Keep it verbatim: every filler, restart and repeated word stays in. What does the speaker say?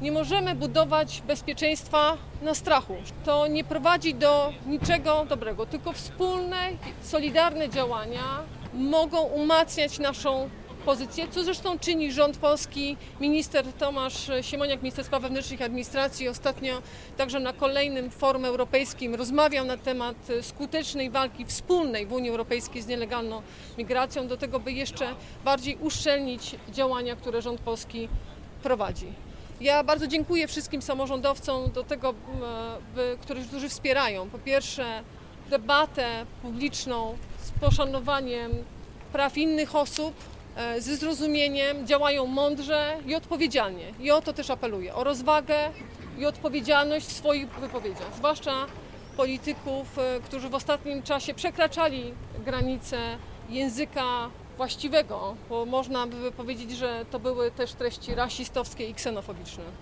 Nie możemy budować bezpieczeństwa na strachu. To nie prowadzi do niczego dobrego, tylko wspólne, solidarne działania mogą umacniać naszą pozycję, co zresztą czyni rząd polski. Minister Tomasz Siemoniak, minister spraw wewnętrznych i administracji, ostatnio także na kolejnym forum europejskim rozmawiał na temat skutecznej walki wspólnej w Unii Europejskiej z nielegalną migracją, do tego, by jeszcze bardziej uszczelnić działania, które rząd polski prowadzi. Ja bardzo dziękuję wszystkim samorządowcom do tego, by, którzy, którzy wspierają po pierwsze debatę publiczną z poszanowaniem praw innych osób, ze zrozumieniem, działają mądrze i odpowiedzialnie. I o to też apeluję, o rozwagę i odpowiedzialność w swoich wypowiedziach, zwłaszcza polityków, którzy w ostatnim czasie przekraczali granice języka właściwego, bo można by powiedzieć, że to były też treści rasistowskie i ksenofobiczne.